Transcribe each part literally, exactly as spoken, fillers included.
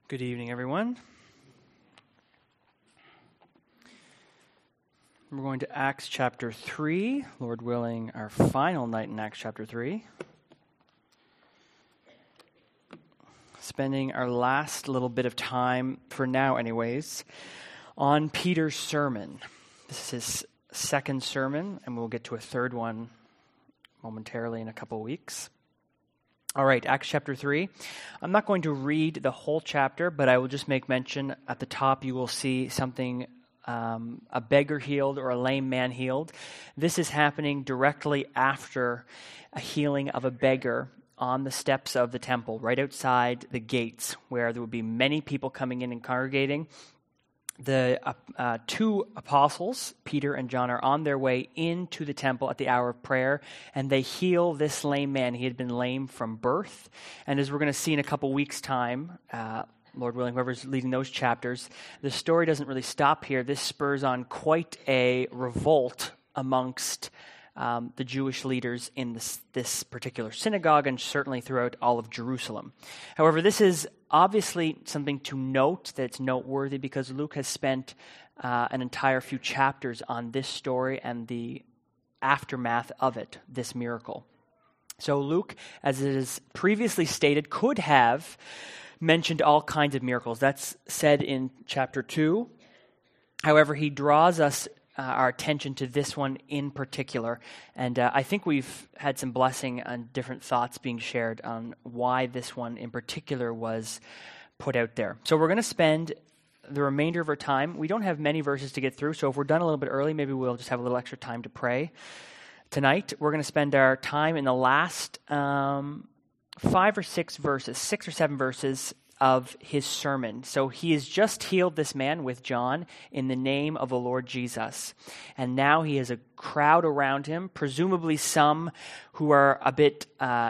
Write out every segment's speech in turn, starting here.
Good evening, everyone. We're going to Acts chapter three, Lord willing, our final night in Acts chapter three. Spending our last little bit of time, for now anyways, on Peter's sermon. This is his second sermon, and we'll get to a third one momentarily in a couple weeks. All right, Acts chapter three. I'm not going to read the whole chapter, but I will just make mention at the top you will see something, um, a beggar healed or a lame man healed. This is happening directly after a healing of a beggar on the steps of the temple, right outside the gates, where there would be many people coming in and congregating. The uh, uh, two apostles, Peter and John, are on their way into the temple at the hour of prayer, and they heal this lame man. He had been lame from birth. And as we're going to see in a couple weeks' time, uh, Lord willing, whoever's leading those chapters, the story doesn't really stop here. This spurs on quite a revolt amongst Um, the Jewish leaders in this, this particular synagogue and certainly throughout all of Jerusalem. However, this is obviously something to note that's noteworthy because Luke has spent uh, an entire few chapters on this story and the aftermath of it, this miracle. So Luke, as it is previously stated, could have mentioned all kinds of miracles. That's said in chapter two. However, he draws us Uh, our attention to this one in particular. And uh, I think we've had some blessing and different thoughts being shared on why this one in particular was put out there. So we're going to spend the remainder of our time. We don't have many verses to get through, so if we're done a little bit early, maybe we'll just have a little extra time to pray. Tonight, we're going to spend our time in the last um, five or six verses, six or seven verses of his sermon. So he has just healed this man with John in the name of the Lord Jesus. And now he has a crowd around him, presumably some who are a bit uh,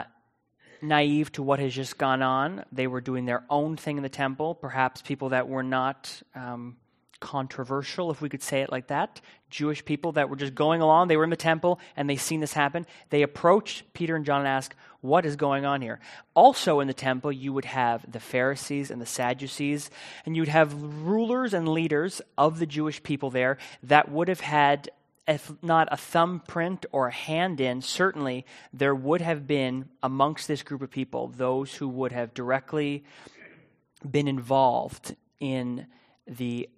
naive to what has just gone on. They were doing their own thing in the temple, perhaps people that were not um, controversial, if we could say it like that. Jewish people that were just going along. They were in the temple and they seen this happen. They approached Peter and John and asked, what is going on here? Also in the temple, you would have the Pharisees and the Sadducees, and you'd have rulers and leaders of the Jewish people there that would have had, if not a thumbprint or a hand in, certainly there would have been amongst this group of people those who would have directly been involved in the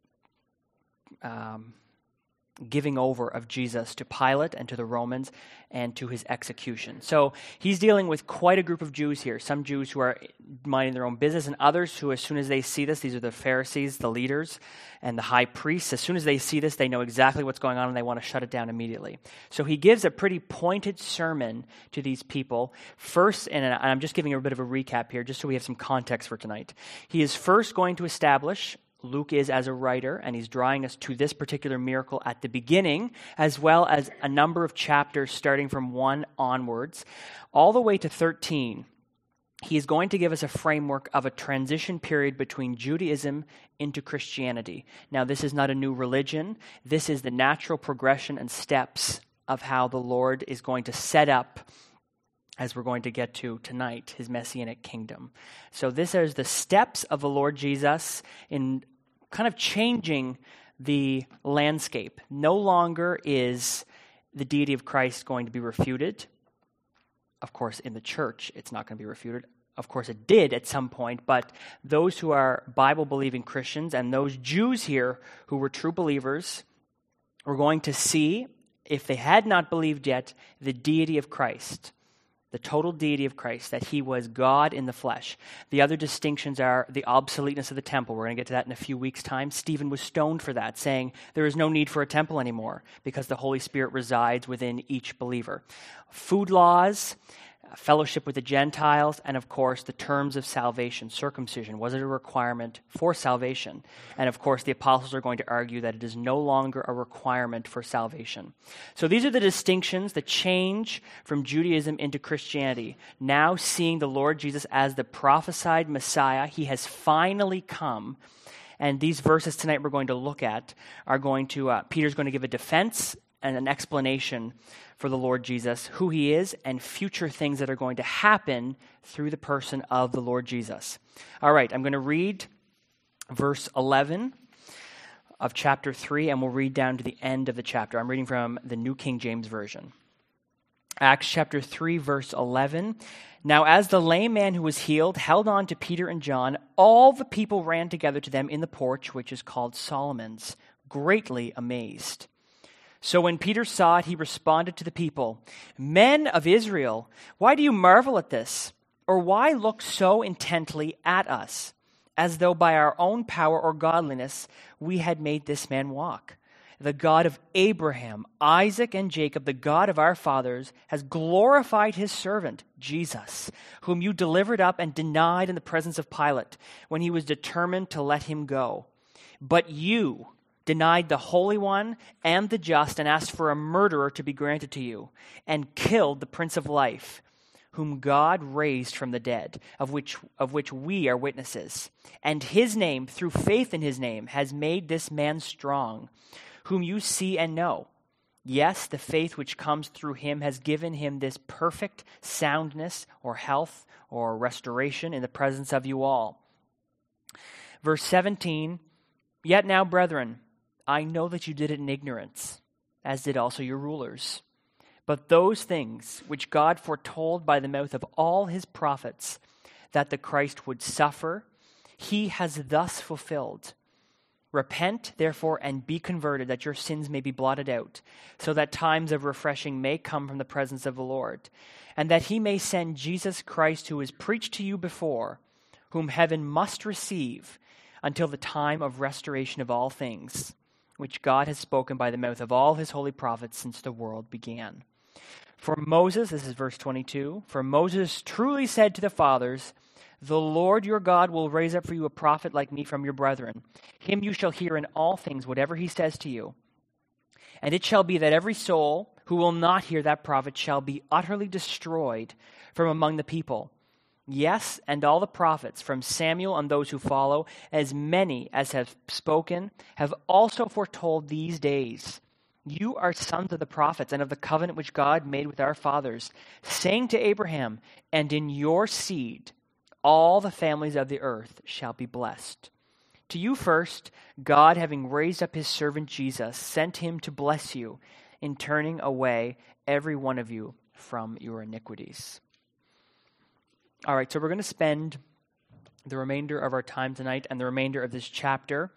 um, giving over of Jesus to Pilate and to the Romans and to his execution. So he's dealing with quite a group of Jews here. Some Jews who are minding their own business and others who, as soon as they see this, these are the Pharisees, the leaders, and the high priests. As soon as they see this, they know exactly what's going on and they want to shut it down immediately. So he gives a pretty pointed sermon to these people. First, and I'm just giving a bit of a recap here just so we have some context for tonight. He is first going to establish Luke is as a writer, and he's drawing us to this particular miracle at the beginning, as well as a number of chapters starting from one onwards, all the way to thirteen. He is going to give us a framework of a transition period between Judaism into Christianity. Now, this is not a new religion. This is the natural progression and steps of how the Lord is going to set up, as we're going to get to tonight, his messianic kingdom. So this is the steps of the Lord Jesus in kind of changing the landscape. No longer is the deity of Christ going to be refuted. Of course, in the church, it's not going to be refuted. Of course, it did at some point, but those who are Bible-believing Christians and those Jews here who were true believers were going to see, if they had not believed yet, the deity of Christ. The total deity of Christ, that he was God in the flesh. The other distinctions are the obsoleteness of the temple. We're going to get to that in a few weeks' time. Stephen was stoned for that, saying there is no need for a temple anymore because the Holy Spirit resides within each believer. Food laws, fellowship with the Gentiles, and of course the terms of salvation. Circumcision, was it a requirement for salvation? And of course the apostles are going to argue that it is no longer a requirement for salvation. So these are the distinctions, the change from Judaism into Christianity. Now seeing the Lord Jesus as the prophesied Messiah, he has finally come. And these verses tonight we're going to look at are going to, uh, Peter's going to give a defense and an explanation for the Lord Jesus, who he is, and future things that are going to happen through the person of the Lord Jesus. All right, I'm going to read verse eleven of chapter three, and we'll read down to the end of the chapter. I'm reading from the New King James Version. Acts chapter three, verse eleven. Now as the lame man who was healed held on to Peter and John, all the people ran together to them in the porch, which is called Solomon's, greatly amazed. So when Peter saw it, he responded to the people, "Men of Israel, why do you marvel at this? Or why look so intently at us, as though by our own power or godliness we had made this man walk? The God of Abraham, Isaac, and Jacob, the God of our fathers, has glorified his servant, Jesus, whom you delivered up and denied in the presence of Pilate, when he was determined to let him go. But you denied the Holy One and the just, and asked for a murderer to be granted to you, and killed the Prince of Life, whom God raised from the dead, of which of which we are witnesses. And his name, through faith in his name, has made this man strong, whom you see and know. Yes, the faith which comes through him has given him this perfect soundness or health or restoration in the presence of you all." Verse seventeen, "Yet now, brethren, I know that you did it in ignorance, as did also your rulers. But those things which God foretold by the mouth of all his prophets, that the Christ would suffer, he has thus fulfilled. Repent, therefore, and be converted, that your sins may be blotted out, so that times of refreshing may come from the presence of the Lord, and that he may send Jesus Christ, who was preached to you before, whom heaven must receive until the time of restoration of all things, which God has spoken by the mouth of all his holy prophets since the world began. For Moses," this is verse twenty-two, "for Moses truly said to the fathers, 'The Lord your God will raise up for you a prophet like me from your brethren. Him you shall hear in all things, whatever he says to you. And it shall be that every soul who will not hear that prophet shall be utterly destroyed from among the people. Yes, and all the prophets, from Samuel and those who follow, as many as have spoken, have also foretold these days. You are sons of the prophets and of the covenant which God made with our fathers, saying to Abraham, and in your seed all the families of the earth shall be blessed. To you first, God, having raised up his servant Jesus, sent him to bless you in turning away every one of you from your iniquities.'" All right, so we're going to spend the remainder of our time tonight and the remainder of this chapter,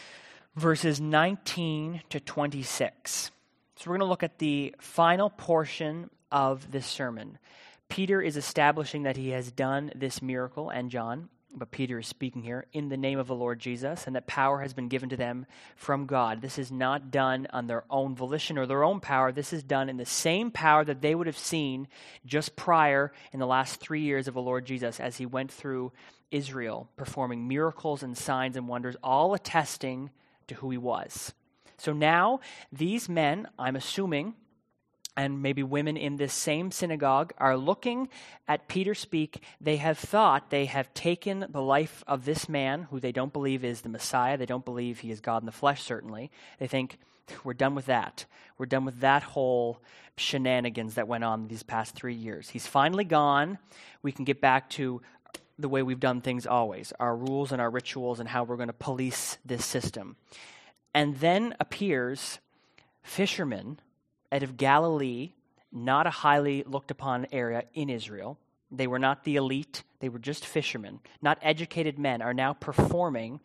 verses nineteen to twenty-six. So we're going to look at the final portion of this sermon. Peter is establishing that he has done this miracle, and John, but Peter is speaking here, in the name of the Lord Jesus, and that power has been given to them from God. This is not done on their own volition or their own power. This is done in the same power that they would have seen just prior in the last three years of the Lord Jesus as he went through Israel, performing miracles and signs and wonders, all attesting to who he was. So now, these men, I'm assuming, and maybe women in this same synagogue are looking at Peter speak. They have thought they have taken the life of this man who they don't believe is the Messiah. They don't believe he is God in the flesh, certainly. They think, we're done with that. We're done with that whole shenanigans that went on these past three years. He's finally gone. We can get back to the way we've done things always, our rules and our rituals and how we're going to police this system. And then appears fishermen out of Galilee, not a highly looked upon area in Israel. They were not the elite. They were just fishermen. Not educated men are now performing.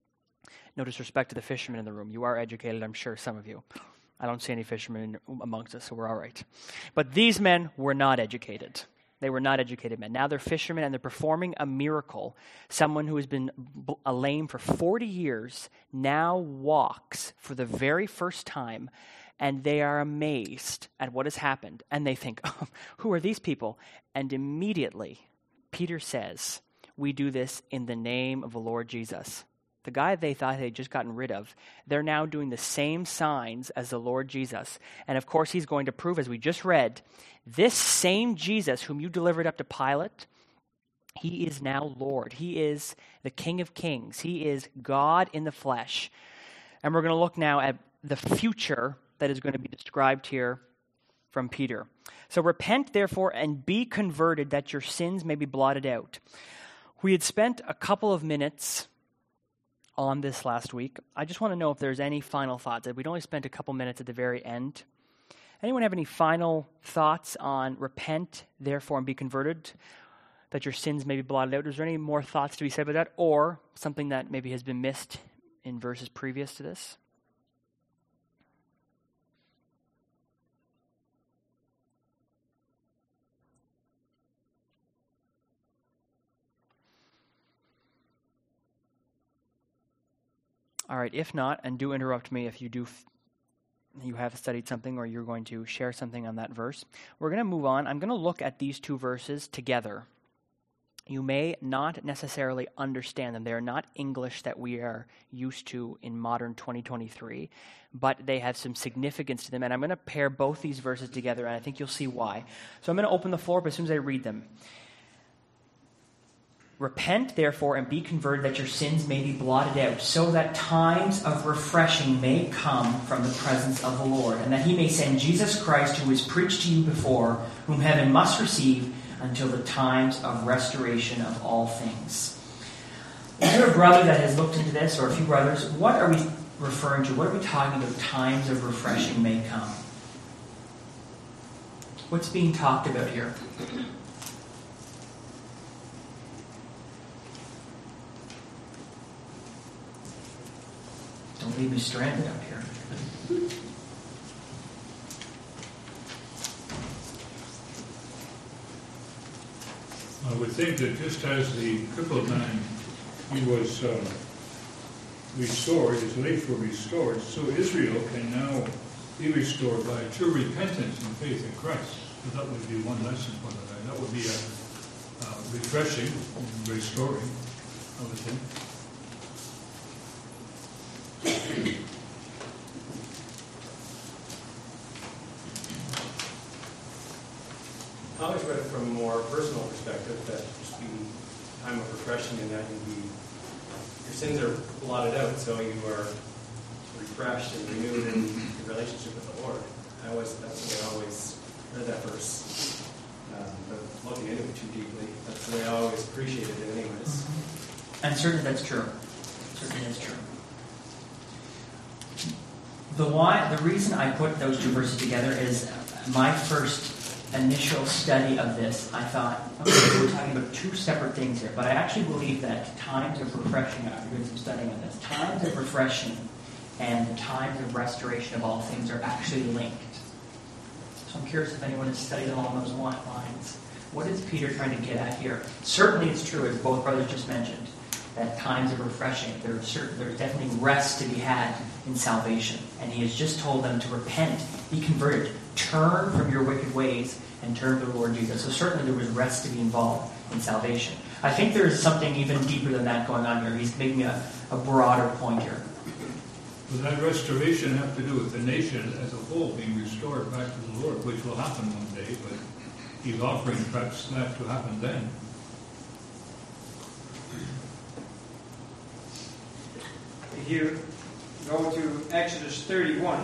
No disrespect to the fishermen in the room. You are educated, I'm sure, some of you. I don't see any fishermen amongst us, so we're all right. But these men were not educated. They were not educated men. Now they're fishermen, and they're performing a miracle. Someone who has been a lame for forty years now walks for the very first time, and they are amazed at what has happened. And they think, oh, who are these people? And immediately, Peter says, we do this in the name of the Lord Jesus. The guy they thought they had just gotten rid of, they're now doing the same signs as the Lord Jesus. And of course, he's going to prove, as we just read, this same Jesus whom you delivered up to Pilate, he is now Lord. He is the King of Kings. He is God in the flesh. And we're going to look now at the future that is going to be described here from Peter. So repent, therefore, and be converted, that your sins may be blotted out. We had spent a couple of minutes on this last week. I just want to know if there's any final thoughts. We'd only spent a couple minutes at the very end. Anyone have any final thoughts on repent, therefore, and be converted, that your sins may be blotted out? Is there any more thoughts to be said about that, or something that maybe has been missed in verses previous to this? All right, if not, and do interrupt me if you do, you have studied something or you're going to share something on that verse. We're going to move on. I'm going to look at these two verses together. You may not necessarily understand them. They're not English that we are used to in modern twenty twenty-three, but they have some significance to them. And I'm going to pair both these verses together, and I think you'll see why. So I'm going to open the floor, but as soon as I read them. Repent, therefore, and be converted, that your sins may be blotted out, so that times of refreshing may come from the presence of the Lord, and that he may send Jesus Christ, who was preached to you before, whom heaven must receive until the times of restoration of all things. Is there a brother that has looked into this, or a few brothers? What are we referring to? What are we talking about? Times of refreshing may come. What's being talked about here? Don't leave me stranded out here. I would think that just as the crippled man, he was uh, restored, his legs were restored, so Israel can now be restored by true repentance and faith in Christ. So that would be one lesson for that. That would be a uh, refreshing and restoring, I would think. I always read it from a more personal perspective, that just be time of refreshing, and that you be, your sins are blotted out, so you are refreshed and renewed in your relationship with the Lord. I always, that's the way I always read that verse. Um, but looking into it too deeply, that's the way I always appreciated it anyways. And certainly that's true. Certainly that's true. The why, the reason I put those two verses together is my first initial study of this. I thought, okay, we're talking about two separate things here, but I actually believe that times of refreshing, after doing some studying on this, times of refreshing and the times of restoration of all things are actually linked. So I'm curious if anyone has studied along those lines. What is Peter trying to get at here? Certainly it's true, as both brothers just mentioned, that times of refreshing, there's certain, there's definitely rest to be had in salvation. And he has just told them to repent, be converted, turn from your wicked ways, and turn to the Lord Jesus. So certainly there was rest to be involved in salvation. I think there is something even deeper than that going on here. He's making a, a broader point here. Does that restoration have to do with the nation as a whole being restored back to the Lord, which will happen one day, but he's offering perhaps that to happen then? If you go to Exodus thirty-one,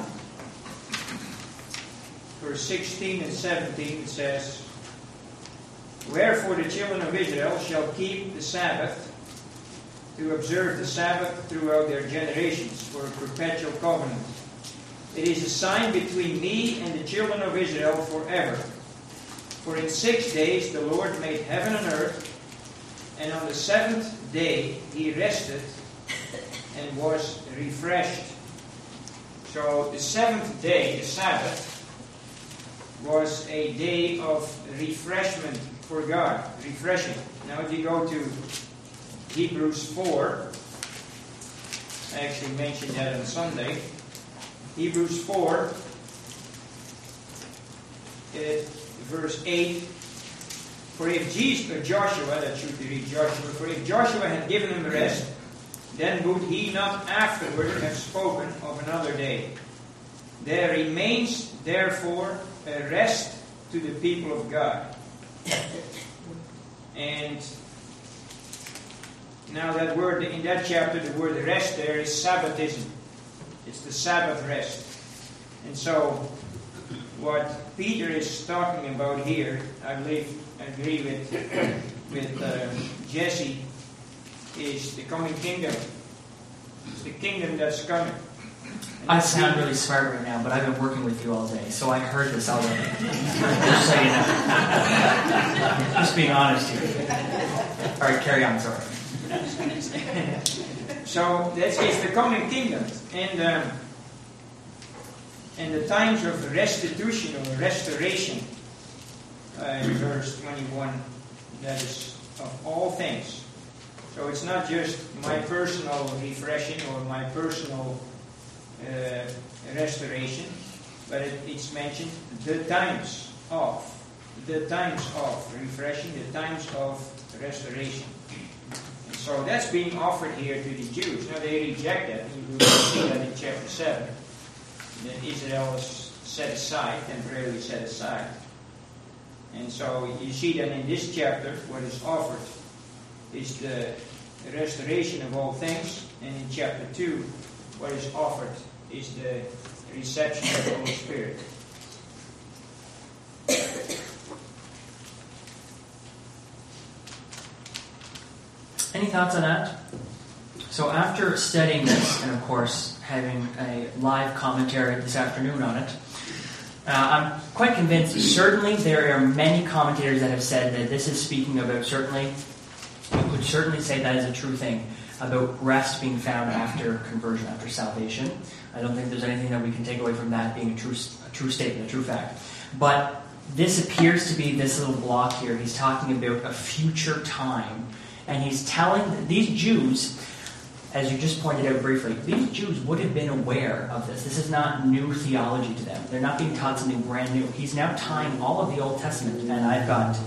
verse sixteen and seventeen, it says, "Wherefore the children of Israel shall keep the Sabbath, to observe the Sabbath throughout their generations, for a perpetual covenant. It is a sign between me and the children of Israel forever. For in six days the Lord made heaven and earth, and on the seventh day he rested and was refreshed." So the seventh day, the Sabbath, was a day of refreshment for God, refreshing. Now if you go to Hebrews four, I actually mentioned that on Sunday. Hebrews four, uh, verse eight. For if Jesus, Joshua, that should be read Joshua, for if Joshua had given him rest, then would he not afterward have spoken of another day? There remains, therefore, a rest to the people of God. And now that word, in that chapter, the word rest there is Sabbatism. It's the Sabbath rest. And so, what Peter is talking about here, I believe, I agree with, with uh, Jesse, is the coming kingdom. It's the kingdom that's coming. And I that's sound the- really smart right now, but I've been working with you all day, so I heard this already. Just so you know. Just being honest here. All right, carry on, sorry. So that's it's the coming kingdom, and um, and the times of restitution or restoration. Uh, in verse twenty-one, that is of all things. So it's not just my personal refreshing or my personal uh, restoration, but it, it's mentioned the times of, the times of refreshing, the times of restoration. So that's being offered here to the Jews. Now they reject that. You will see that in chapter seven. That Israel is set aside, temporarily set aside. And so you see that in this chapter, what is offered is the restoration of all things. And in chapter two, what is offered is the reception of the Holy Spirit. Any thoughts on that? So after studying this, and of course having a live commentary this afternoon on it, uh, I'm quite convinced, certainly there are many commentators that have said that this is speaking about certainly, we could certainly say that is a true thing, about rest being found after conversion, after salvation. I don't think there's anything that we can take away from that being a true, a true statement, a true fact. But this appears to be this little block here. He's talking about a future time. And he's telling these Jews, as you just pointed out briefly, these Jews would have been aware of this. This is not new theology to them. They're not being taught something brand new. He's now tying all of the Old Testament, and I've got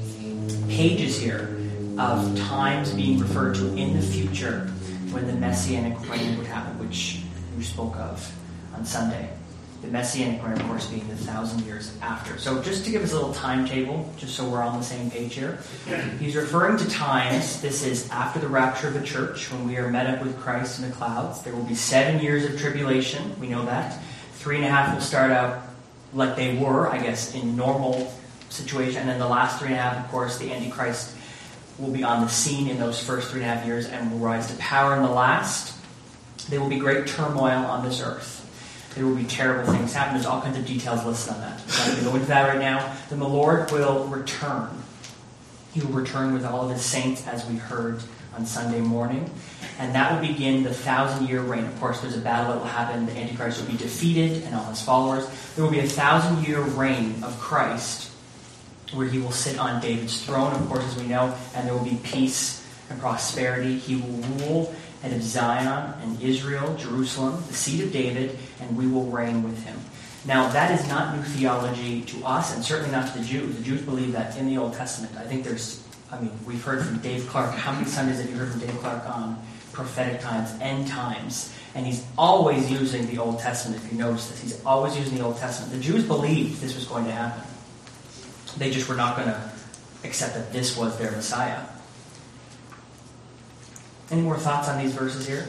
pages here of times being referred to in the future when the Messianic reign would happen, which you spoke of on Sunday. The Messianic reign, of course, being the thousand years after. So just to give us a little timetable, just so we're on the same page here. He's referring to times. This is after the rapture of the church, when we are met up with Christ in the clouds. There will be seven years of tribulation. We know that. Three and a half will start out like they were, I guess, in normal situation. And then the last three and a half, of course, the Antichrist will be on the scene in those first three and a half years and will rise to power in the last. There will be great turmoil on this earth. There will be terrible things happen. There's all kinds of details listed on that. I'm not going to go into that right now. Then the Lord will return. He will return with all of his saints, as we heard on Sunday morning. And that will begin the thousand-year reign. Of course, there's a battle that will happen. The Antichrist will be defeated and all his followers. There will be a thousand-year reign of Christ where he will sit on David's throne, of course, as we know, and there will be peace and prosperity. He will rule head of Zion and Israel, Jerusalem, the seed of David, and we will reign with him. Now, that is not new theology to us, and certainly not to the Jews. The Jews believe that in the Old Testament. I think there's, I mean, we've heard from Dave Clark. How many Sundays have you heard from Dave Clark on prophetic times, end times? And he's always using the Old Testament, if you notice this. He's always using the Old Testament. The Jews believed this was going to happen. They just were not going to accept that this was their Messiah. Any more thoughts on these verses here?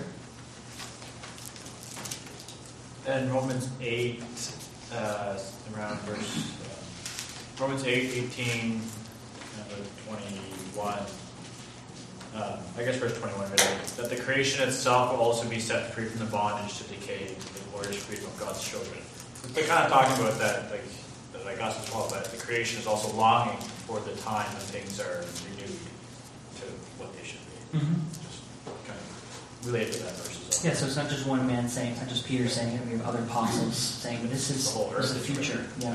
In Romans eight, uh, around verse, uh, Romans eight, eighteen, uh, twenty-one, uh, I guess verse twenty-one, really, that the creation itself will also be set free from the bondage to decay to the glorious freedom of God's children. They're kind of talking about that, like, that I got as well, that the creation is also longing for the time when things are renewed to what they should be. Mm-hmm. Kind of related to that verse as well. Yeah, so it's not just one man saying, it's not just Peter saying it, we have other apostles saying, but this is The whole this is earth the is future. Yeah.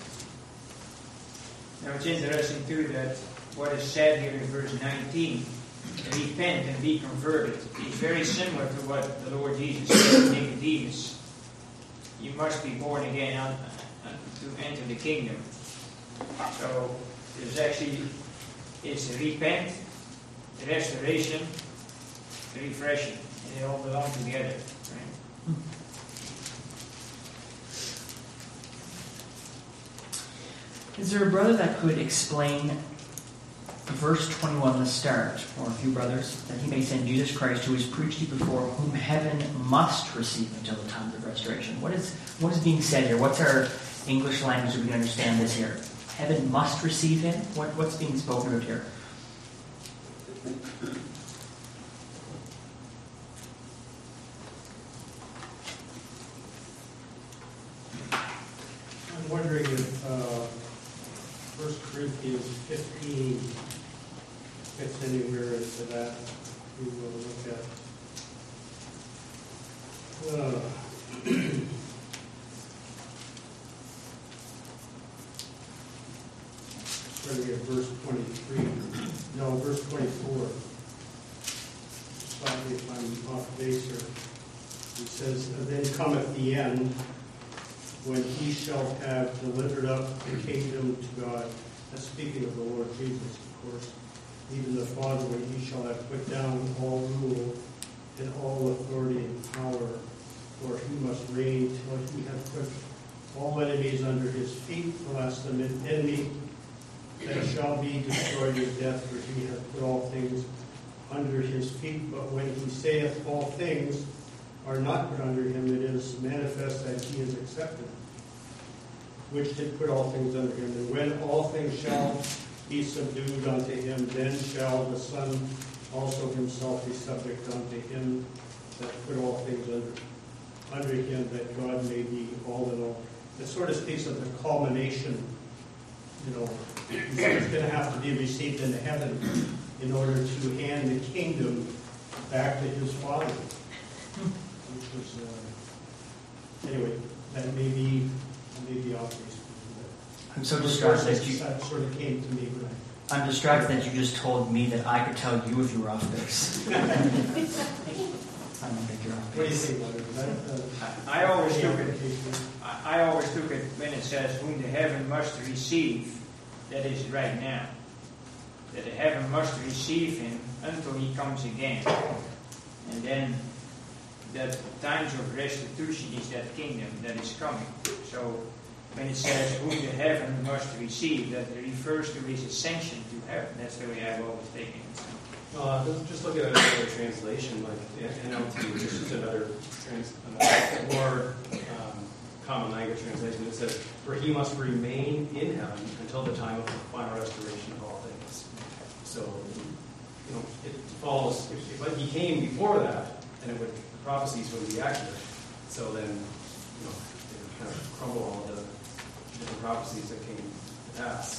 Now it's interesting too that what is said here in verse nineteen, repent and be converted, is very similar to what the Lord Jesus said to Nicodemus. You must be born again uh, uh, to enter the kingdom. So there's actually, it's repent, restoration, refreshing. And they all belong together. Right? Is there a brother that could explain verse twenty-one, the start, or a few brothers, that he may send Jesus Christ, who is preached to you before, whom heaven must receive until the times of restoration. What is what is being said here? What's our English language so we can understand this here? Heaven must receive him? What, what's being spoken about here? I'm wondering if uh, First Corinthians fifteen fits anywhere into that. We will look at. Uh, starting at verse twenty-three. No, verse twenty-four. Stop me if I'm off base here. He says, "Then cometh the end, when he shall have delivered up the kingdom to God." That's speaking of the Lord Jesus, of course. "Even the Father, when he shall have put down all rule and all authority and power, for he must reign till he hath put all enemies under his feet. The last enemy that shall be destroyed is death, for he hath put all things under his feet. But when he saith all things are not put under him, it is manifest that he is accepted, which did put all things under him. And when all things shall be subdued unto him, then shall the Son also himself be subject unto him that put all things under, under him, that God may be all in all." It sort of speaks of the culmination. You know, he's going to have to be received into heaven in order to hand the kingdom back to his Father. Which was, uh, anyway, that may be, may be obvious. I'm so distracted that you. That sort of came to me when I. I'm distracted that you just told me that I could tell you if you were off base. I don't think you're off What do you base. think, Leonard? Is that, uh, I I always took it, application? I I always took it when it says, "Whom the heaven must receive," that is right now. That the heaven must receive him until he comes again. And then that times of restitution is that kingdom that is coming. So when it says, "Whom the heaven must receive," that refers to his ascension to heaven. That's the way I've always taken it. Uh, let's just look at another translation, like the N L T, which is just another trans, another more um, common language translation. It says, "For he must remain in heaven until the time of the final restoration of all things." So, you know, it follows. If, if he came before that, then it would the prophecies would be accurate. So then, you know, it would kind of crumble all the different prophecies that came to pass.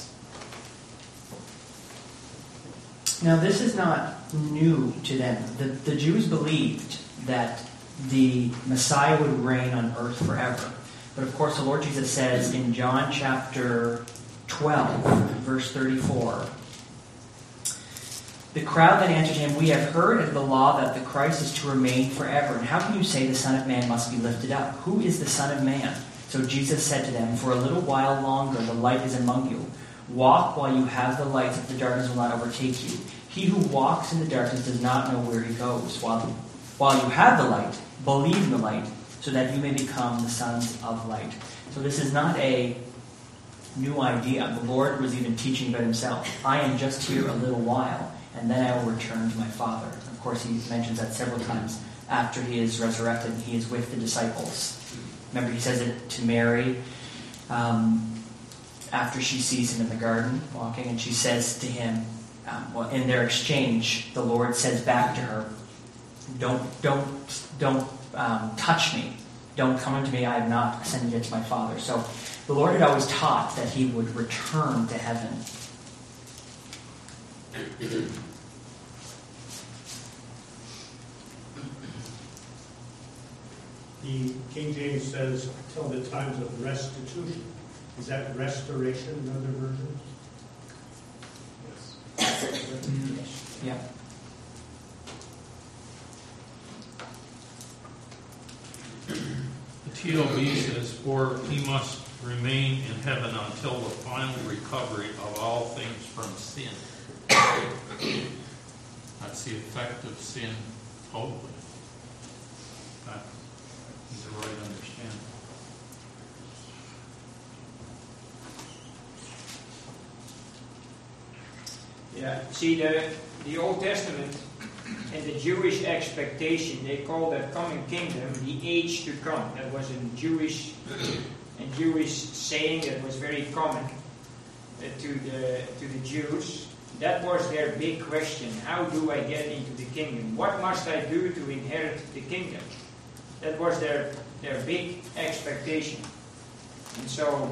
Now, this is not new to them. The, the Jews believed that the Messiah would reign on earth forever. But of course, the Lord Jesus says in John chapter twelve, verse thirty-four, "The crowd then answered him, 'We have heard of the law that the Christ is to remain forever. And how can you say the Son of Man must be lifted up? Who is the Son of Man?' So Jesus said to them, 'For a little while longer the light is among you. Walk while you have the light, that the darkness will not overtake you. He who walks in the darkness does not know where he goes. While, while you have the light, believe in the light, so that you may become the sons of light.'" So this is not a new idea. The Lord was even teaching about himself. "I am just here a little while, and then I will return to my Father." Of course, he mentions that several times after he is resurrected and he is with the disciples. Remember, he says it to Mary um, after she sees him in the garden walking, and she says to him, um, well, in their exchange, the Lord says back to her, "Don't, don't, don't um, touch me. Don't come unto me. I have not ascended yet to my Father." So the Lord had always taught that he would return to heaven. The King James says, "Till the times of restitution." Is that restoration in other versions? Yes. Yeah. The T L B says, "For he must remain in heaven until the final recovery of all things from sin." That's the effect of sin totally. That is the right understanding. Yeah. See, the, the Old Testament and the Jewish expectation, they call that coming kingdom the age to come. That was a Jewish and Jewish saying that was very common uh, to the to the Jews. That was their big question. How do I get into the kingdom? What must I do to inherit the kingdom? That was their, their big expectation. And so,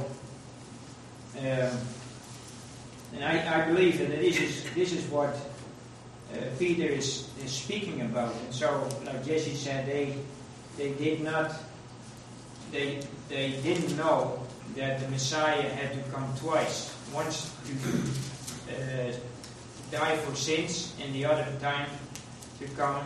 um, and I, I believe that this is, this is what uh, Peter is, is speaking about. And so, like Jesse said, they they did not, they they didn't know that the Messiah had to come twice. Once to uh, die for sins, and the other time to come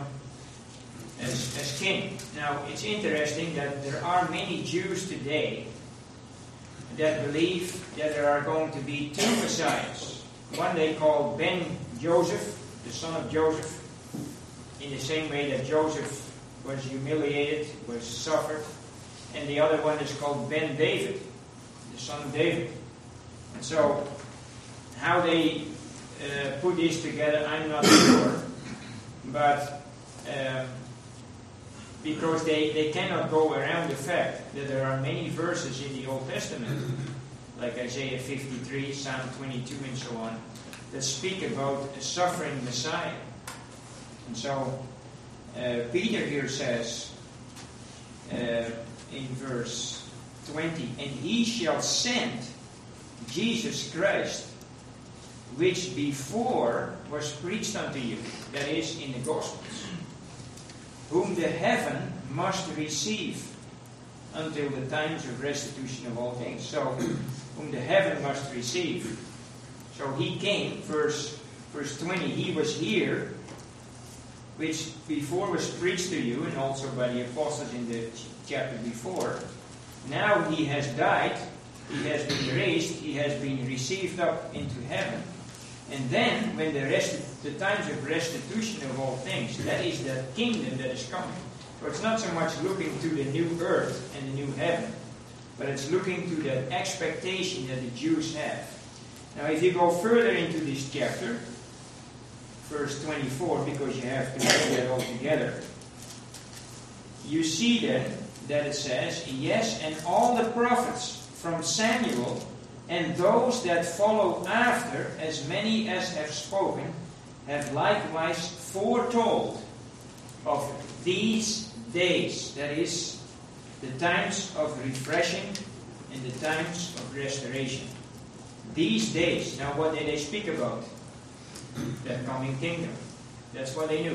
as, as king. Now, it's interesting that there are many Jews today that believe that there are going to be two Messiahs. One they call Ben Joseph, the son of Joseph, in the same way that Joseph was humiliated, was suffered. And the other one is called Ben David, the son of David. And so, how they uh, put this together, I'm not sure. But um, because they, they cannot go around the fact that there are many verses in the Old Testament, like Isaiah fifty-three, Psalm twenty-two, and so on, that speak about a suffering Messiah. And so, uh, Peter here says uh, in verse twenty, and he shall send Jesus Christ, which before was preached unto you, that is, in the Gospels, whom the heaven must receive until the times of restitution of all things. So, whom the heaven must receive. So he came, verse, verse twenty, he was here, which before was preached to you, and also by the apostles in the chapter before. Now he has died, he has been raised, he has been received up into heaven. And then, when the rest, the times of restitution of all things, that is the kingdom that is coming. So it's not so much looking to the new earth and the new heaven, but it's looking to that expectation that the Jews have. Now, if you go further into this chapter, verse twenty-four, because you have to put that all together, you see then that it says, yes, and all the prophets from Samuel and those that follow after, as many as have spoken, have likewise foretold of these days, that is, the times of refreshing and the times of restoration. These days. Now, what did they speak about? The coming kingdom. That's what they knew.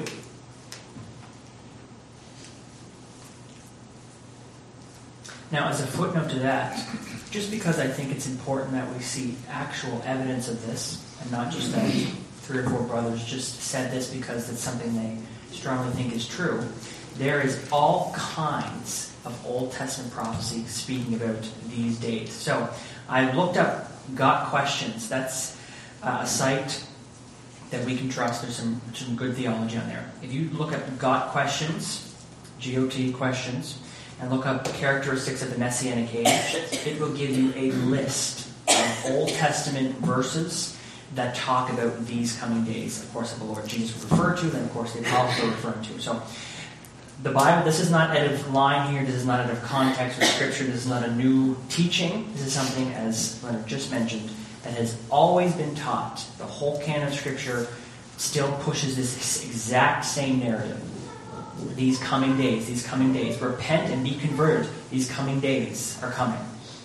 Now, as a footnote to that, just because I think it's important that we see actual evidence of this, and not just that three or four brothers just said this because it's something they strongly think is true, there is all kinds of Old Testament prophecy speaking about these days. So, I looked up Got Questions. That's uh, a site that we can trust. There's some, some good theology on there. If you look up Got Questions, G O T questions, and look up characteristics of the Messianic age, it will give you a list of Old Testament verses that talk about these coming days. Of course, that the Lord Jesus referred to, and of course the apostles are referring to. So, the Bible, this is not out of line here, this is not out of context with Scripture, this is not a new teaching. This is something, as Leonard just mentioned, that has always been taught. The whole canon of Scripture still pushes this exact same narrative. These coming days, these coming days. Repent and be converted. These coming days are coming.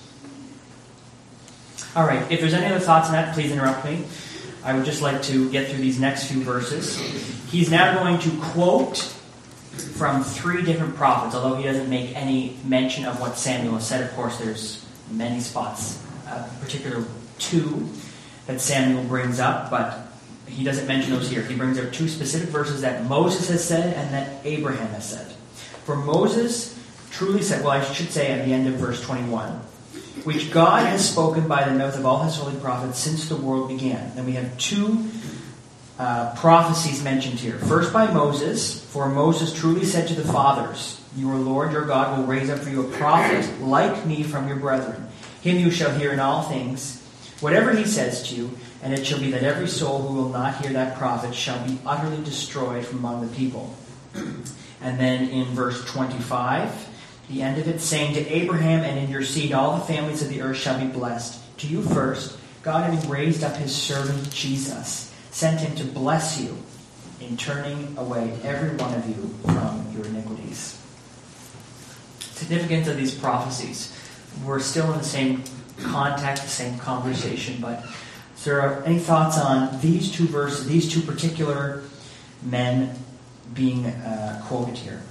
All right, if there's any other thoughts on that, please interrupt me. I would just like to get through these next few verses. He's now going to quote from three different prophets, although he doesn't make any mention of what Samuel has said. Of course, there's many spots, uh, in particular two that Samuel brings up, but he doesn't mention those here. He brings up two specific verses that Moses has said and that Abraham has said. For Moses truly said, well, I should say at the end of verse twenty-one, which God has spoken by the mouth of all his holy prophets since the world began. And we have two uh, prophecies mentioned here. First by Moses, for Moses truly said to the fathers, your Lord, your God, will raise up for you a prophet like me from your brethren. Him you shall hear in all things. Whatever he says to you, And it shall be that every soul who will not hear that prophet shall be utterly destroyed from among the people. And then in verse twenty-five, the end of it, saying, to Abraham and in your seed all the families of the earth shall be blessed. To you first, God having raised up his servant Jesus, sent him to bless you in turning away every one of you from your iniquities. Significance of these prophecies. We're still in the same context, the same conversation, but is there any thoughts on these two verses, these two particular men being uh, quoted here?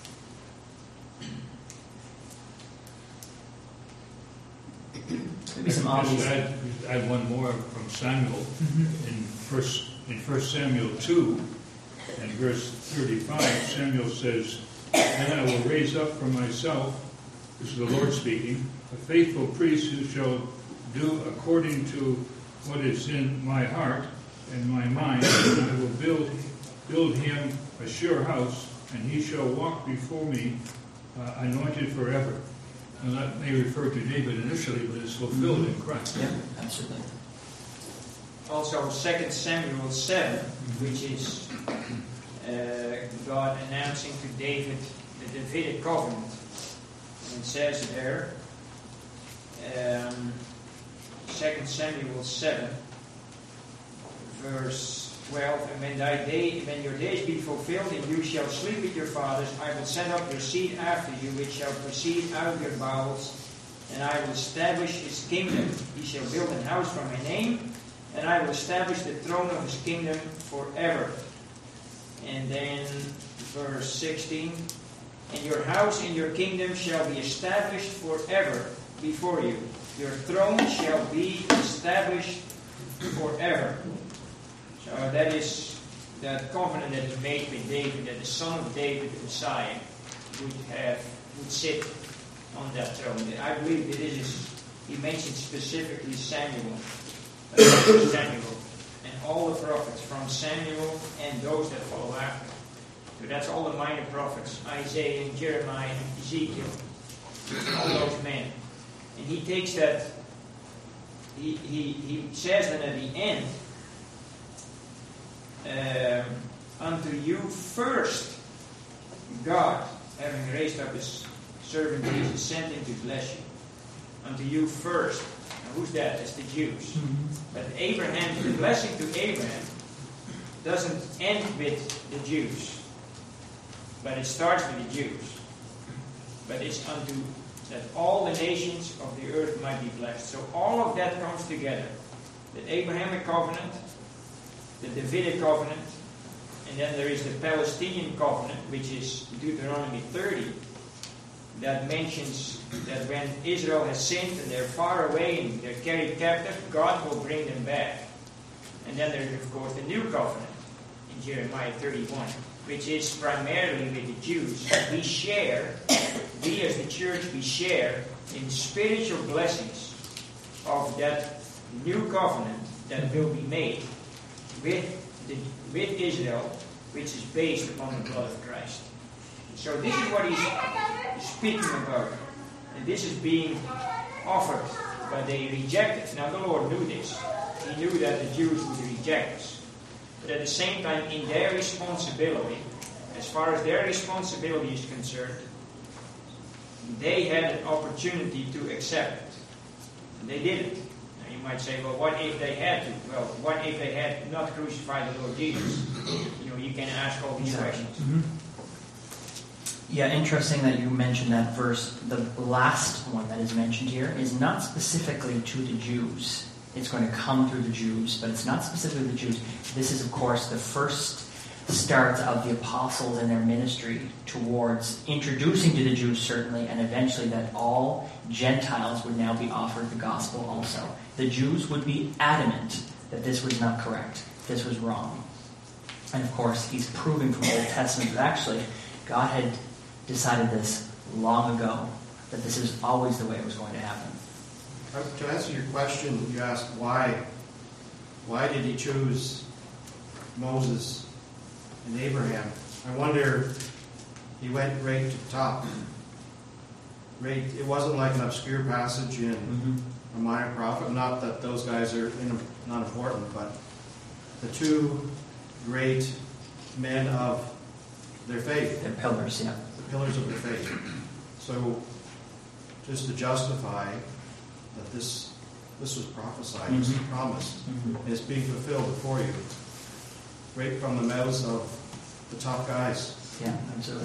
Maybe some I could obvious. just add, add one more from Samuel. Mm-hmm. In first in First Samuel two and verse thirty-five, Samuel says, "And I will raise up for myself," this is the Lord speaking, "a faithful priest who shall do according to what is in my heart and my mind, and I will build build him a sure house, and he shall walk before me, uh, anointed forever." And that may refer to David initially, but it's fulfilled in Christ. Yeah, absolutely. Also, Second Samuel seven, which is uh, God announcing to David the Davidic covenant. And it says there, um, Second Samuel seven, verse twelve, and when thy day, when your days be fulfilled, and you shall sleep with your fathers, I will send up your seed after you, which shall proceed out of your bowels, and I will establish his kingdom. He shall build an house for my name, and I will establish the throne of his kingdom forever. And then verse sixteen, and your house and your kingdom shall be established forever before you. Your throne shall be established forever. So that is the covenant that he made with David, that the son of David, the Messiah, would have would sit on that throne. I believe that this is, he mentioned specifically Samuel, uh, Samuel, and all the prophets from Samuel and those that follow after. So that's all the minor prophets, Isaiah and Jeremiah and Ezekiel, all those men. And he takes that, he, he, he says that at the end, Um, unto you first, God, having raised up his servant Jesus, sent him to bless you. Unto you first. Now who's that? It's the Jews. Mm-hmm. But Abraham, the blessing to Abraham doesn't end with the Jews, but it starts with the Jews. But it's unto that all the nations of the earth might be blessed. So all of that comes together. The Abrahamic covenant, the Davidic covenant, and then there is the Palestinian covenant, which is Deuteronomy thirty, that mentions that when Israel has sinned and they're far away and they're carried captive, God will bring them back. And then there's, of course, the new covenant in Jeremiah thirty-one, which is primarily with the Jews. We share, we as the church, we share in spiritual blessings of that new covenant that will be made with the, with Israel, which is based upon the blood of Christ. So this is what he's speaking about. And this is being offered, but they reject it. Now the Lord knew this. He knew that the Jews would reject us. But at the same time, in their responsibility, as far as their responsibility is concerned, they had an opportunity to accept it. And they didn't. You might say, well, what if they had to? Well, what if they had not crucified the Lord Jesus? You know, you can ask all these Exactly. questions. Mm-hmm. Yeah, interesting that you mentioned that verse. The last one that is mentioned here is not specifically to the Jews. It's going to come through the Jews, but it's not specifically the Jews. This is, of course, the first start of the apostles and their ministry towards introducing to the Jews, certainly, and eventually that all Gentiles would now be offered the gospel also. The Jews would be adamant that this was not correct, this was wrong. And of course, he's proving from the Old Testament that actually God had decided this long ago, that this is always the way it was going to happen. To answer your question, you asked why, why did he choose Moses and Abraham? I wonder, he went right to the top. Right, it wasn't like an obscure passage in Mm-hmm. a minor prophet. Not that those guys are in, not important, but the two great men of their faith. The pillars, yeah. The pillars of their faith. So, just to justify that this this was prophesied, mm-hmm. this was promised, mm-hmm. is being fulfilled before you, right from the mouths of the top guys. Yeah, absolutely.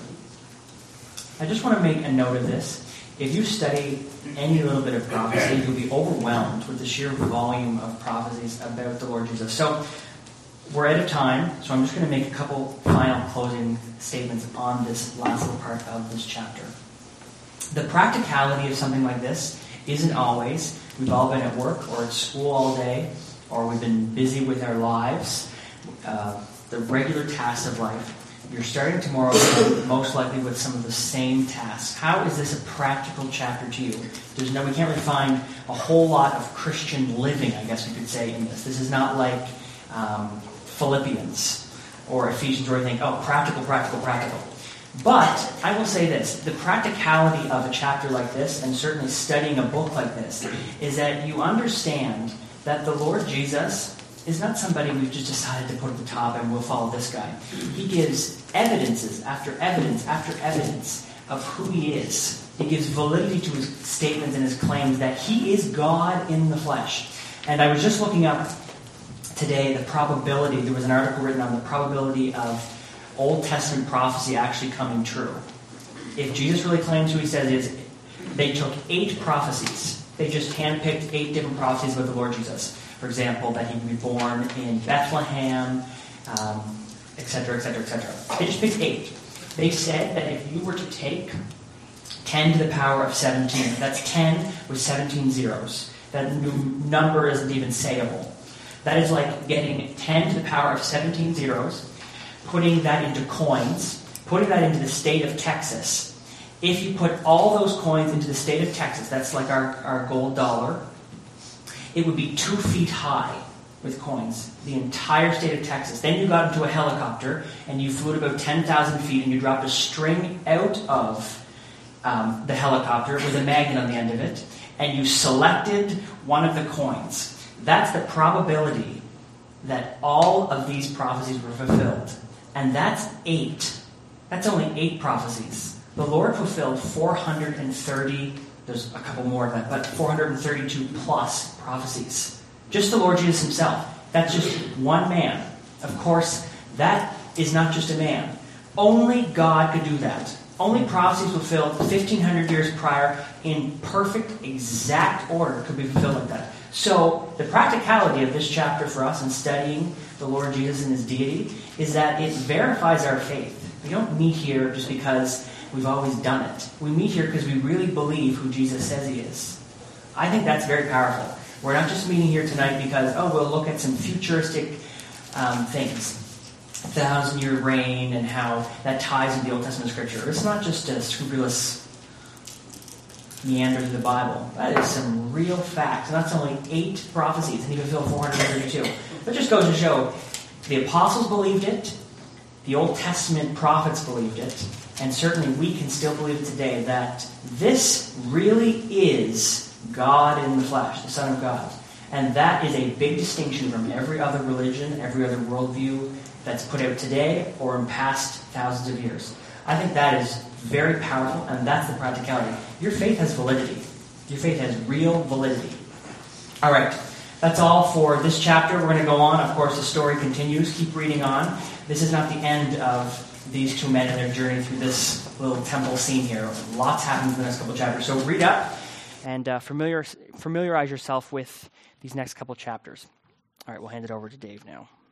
I just want to make a note of this. If you study any little bit of prophecy, you'll be overwhelmed with the sheer volume of prophecies about the Lord Jesus. So, we're out of time, so I'm just going to make a couple final closing statements on this last little part of this chapter. The practicality of something like this isn't always. We've all been at work or at school all day, or we've been busy with our lives, uh, the regular tasks of life. You're starting tomorrow most likely with some of the same tasks. How is this a practical chapter to you? There's no, we can't really find a whole lot of Christian living, I guess we could say, in this. This is not like um, Philippians or Ephesians where you think, oh, practical, practical, practical. But I will say this, the practicality of a chapter like this, and certainly studying a book like this, is that you understand that the Lord Jesus is not somebody we've just decided to put at the top and we'll follow this guy. He gives evidences after evidence after evidence of who he is. He gives validity to his statements and his claims that he is God in the flesh. And I was just looking up today the probability, there was an article written on the probability of Old Testament prophecy actually coming true. If Jesus really claims who he says he is, they took eight prophecies. They just handpicked eight different prophecies about the Lord Jesus. For example, that he would be born in Bethlehem, um, et cetera, et cetera, et cetera. They just picked eight. They said that if you were to take ten to the power of seventeen, that's ten with seventeen zeros. That number isn't even sayable. That is like getting ten to the power of seventeen zeros, putting that into coins, putting that into the state of Texas. If you put all those coins into the state of Texas, that's like our, our gold dollar, it would be two feet high with coins, the entire state of Texas. Then you got into a helicopter and you flew at about ten thousand feet and you dropped a string out of um, the helicopter with a magnet on the end of it, and you selected one of the coins. That's the probability that all of these prophecies were fulfilled. And that's eight. That's only eight prophecies. The Lord fulfilled four hundred thirty, there's a couple more of that, but four hundred thirty-two plus prophecies. Just the Lord Jesus himself. That's just one man. Of course, that is not just a man. Only God could do that. Only prophecies fulfilled fifteen hundred years prior in perfect, exact order could be fulfilled like that. So, the practicality of this chapter for us in studying the Lord Jesus and his deity is that it verifies our faith. We don't meet here just because we've always done it. We meet here because we really believe who Jesus says he is. I think that's very powerful. We're not just meeting here tonight because, oh, we'll look at some futuristic um, things. Thousand-year reign and how that ties into the Old Testament scripture. It's not just a scrupulous meander through the Bible. That is some real facts. And that's only eight prophecies, and he fulfilled four hundred thirty-two. That just goes to show the apostles believed it, the Old Testament prophets believed it, and certainly we can still believe it today that this really is God in the flesh, the Son of God. And that is a big distinction from every other religion, every other worldview that's put out today or in past thousands of years. I think that is very powerful, and that's the practicality. Your faith has validity. Your faith has real validity. All right, that's all for this chapter. We're going to go on. Of course, the story continues. Keep reading on. This is not the end of these two men and their journey through this little temple scene here. Lots happens in the next couple of chapters. So read up and uh, familiar, familiarize yourself with these next couple chapters. All right, we'll hand it over to Dave now.